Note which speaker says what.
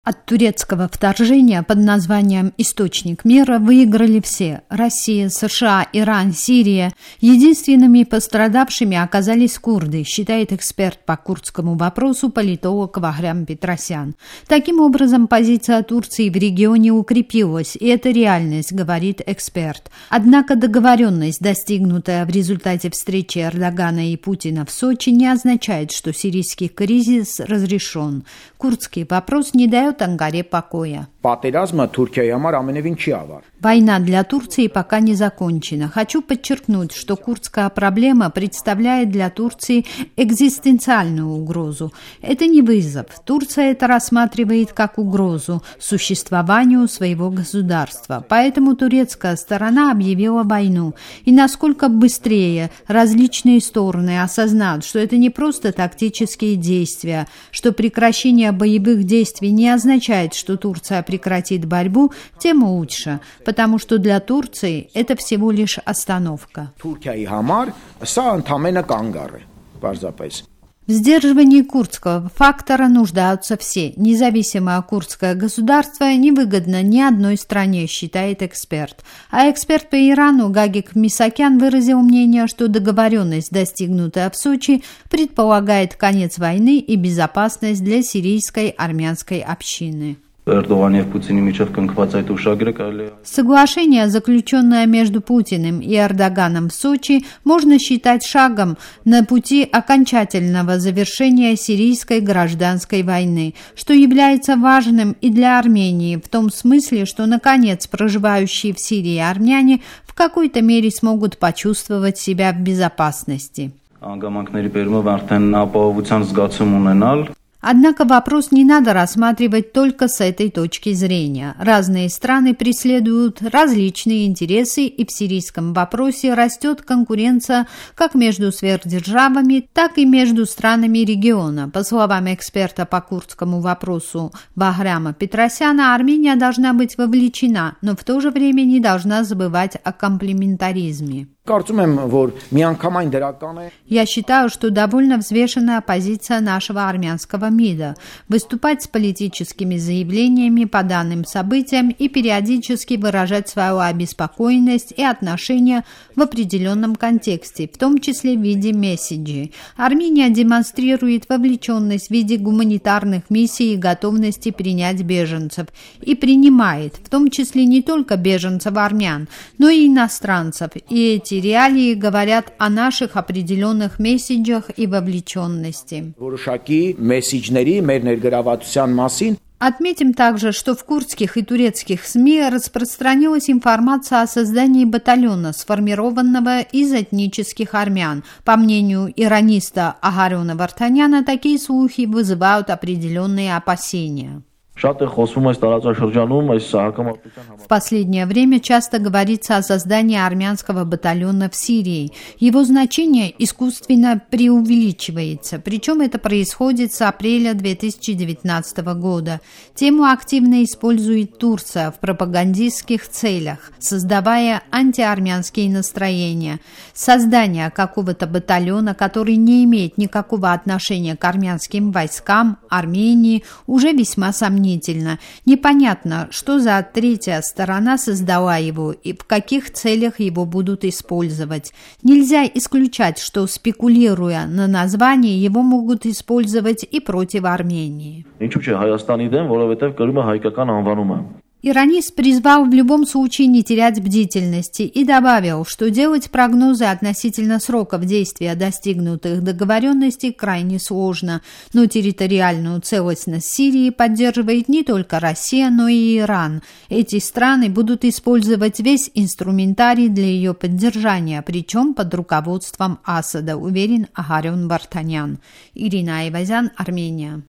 Speaker 1: От турецкого вторжения под названием «Источник мира» выиграли все – Россия, США, Иран, Сирия. Единственными пострадавшими оказались курды, считает эксперт по курдскому вопросу политолог Вахрам Петросян. Таким образом, позиция Турции в регионе укрепилась, и это реальность, говорит эксперт. Однако договоренность, достигнутая в результате встречи Эрдогана и Путина в Сочи, не означает, что сирийский кризис разрешен. Курдский вопрос не дает Ангаре покоя. Война для Турции пока не закончена. Хочу подчеркнуть, что курдская проблема представляет для Турции экзистенциальную угрозу. Это не вызов. Турция это рассматривает как угрозу существованию своего государства. Поэтому турецкая сторона объявила войну. И насколько быстрее различные стороны осознают, что это не просто тактические действия, что прекращение боевых действий не означает, что Турция прекратит борьбу, тем лучше, потому что для Турции это всего лишь остановка. В сдерживании курдского фактора нуждаются все. Независимое курдское государство невыгодно ни одной стране, считает эксперт. А эксперт по Ирану Гагик Мисакян выразил мнение, что договоренность, достигнутая в Сочи, предполагает конец войны и безопасность для сирийской армянской общины. Соглашение, заключенное между Путиным и Эрдоганом в Сочи, можно считать шагом на пути окончательного завершения сирийской гражданской войны, что является важным и для Армении, в том смысле, что, наконец, проживающие в Сирии армяне в какой-то мере смогут почувствовать себя в безопасности. Однако вопрос не надо рассматривать только с этой точки зрения. Разные страны преследуют различные интересы, и в сирийском вопросе растет конкуренция как между сверхдержавами, так и между странами региона. По словам эксперта по курдскому вопросу Вахрама Петросяна, Армения должна быть вовлечена, но в то же время не должна забывать о комплементаризме. Я считаю, что довольно взвешенная позиция нашего армянского МИДа – выступать с политическими заявлениями по данным событиям и периодически выражать свою обеспокоенность и отношения в определенном контексте, в том числе в виде месседжей. Армения демонстрирует вовлеченность в виде гуманитарных миссий и готовности принять беженцев. И принимает, в том числе не только беженцев армян, но и иностранцев. И эти реалии говорят о наших определенных месседжах и вовлеченности. Отметим также, что в курдских и турецких СМИ распространилась информация о создании батальона, сформированного из этнических армян. По мнению ираниста Агарона Вартаняна, такие слухи вызывают определенные опасения. В последнее время часто говорится о создании армянского батальона в Сирии. Его значение искусственно преувеличивается, причем это происходит с апреля 2019 года. Тему активно использует Турция в пропагандистских целях, создавая антиармянские настроения. Создание какого-то батальона, который не имеет никакого отношения к армянским войскам Армении, уже весьма сомнительно. Непонятно, что за третья сторона создала его и в каких целях его будут использовать. Нельзя исключать, что, спекулируя на названии, его могут использовать и против Армении. Иранист призвал в любом случае не терять бдительности и добавил, что делать прогнозы относительно сроков действия достигнутых договоренностей крайне сложно, но территориальную целостность Сирии поддерживает не только Россия, но и Иран. Эти страны будут использовать весь инструментарий для ее поддержания, причем под руководством Асада, уверен Агарон Вартанян. Ирина Айвазян, Армения.